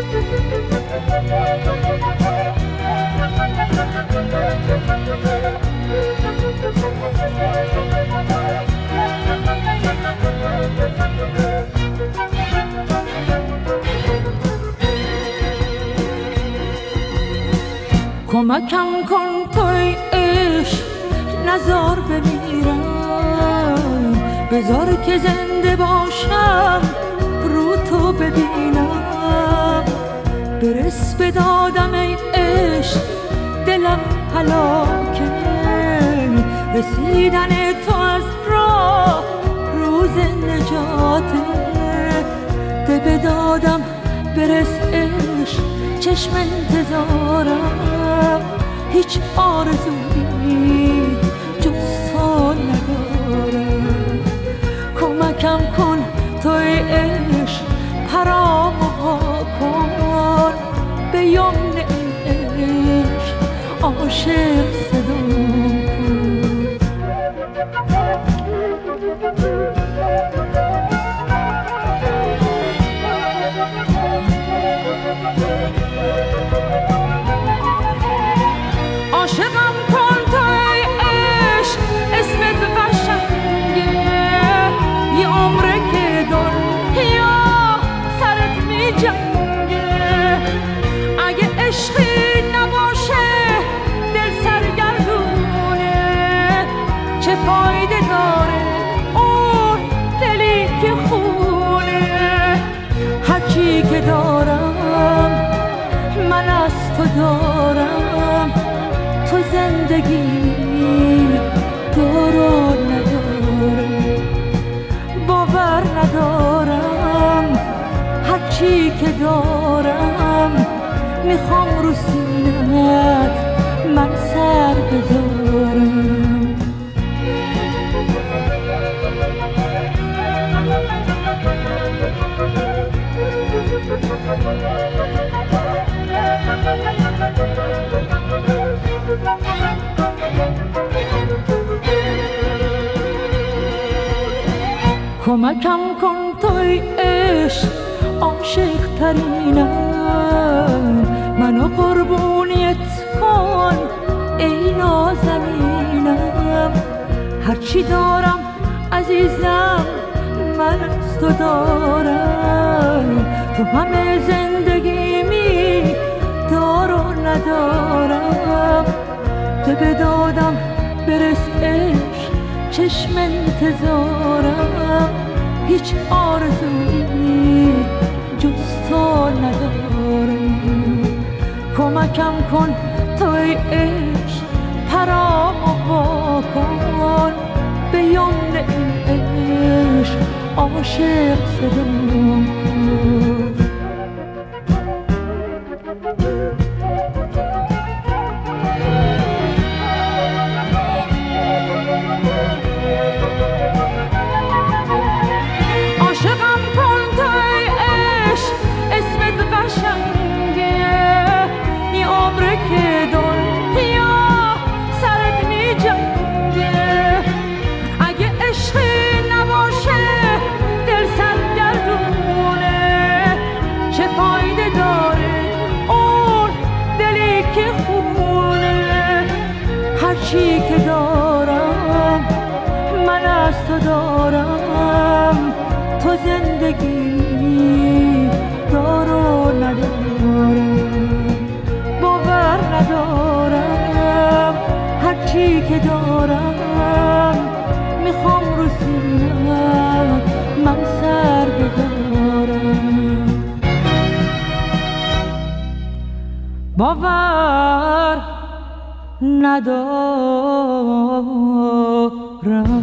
کمکم کن توی عشق نزار بمیرم، بذار که زنده باشم رو تو ببینم. برس به دادم ای عشق دلم هلاکه، رسیدن تو از راه روز نجاته. ده به دادم برس عشق چشم انتظارم، هیچ آرزویی جز تو ندارم. کمکم کن توی عشق پرامو وا کن، به یمن عشق عاشق صدام کن. عاشقم کن توی عشق اسمت قشنگه، یه عمره که دنیا سرت می جنگه. اگه عشقی نباشه دل سرگردونه، چه فایده داره اون دلی که خونه. هرچی که دارم من از تو دارم، تو زندگی دارو ندارم. باور ندارم هرچی که دارم، میخوام رو سینه‌ت من سر بذارم. کمکم کن توی عشق عاشق ترینم، منو قربونیت کن ای نازنینم. هرچی دارم عزیزم من از تو دارم، تو همه زندگیمی دارو ندارم. ده به دادم برس عشق چشم انتظارم، هیچ آرزویی جز تو ندارم. کمکم کن توی عشق پرامو وا کن، به یمن عشق عاشق صدام کن. عاشقم کن توی عشق اسمت قشنگه، یه عمره که دنیا سرت می جنگه. اگه عشقی نباشه دل سرگردونه، چه فایده داره اون دلی که خونه. هرچی که دارم من از تو دارم، تو زندگی دارو ندارم. باور ندارم هرچی که دارم، میخوام رو سینه‌ت من سر بذارم. باور ندارم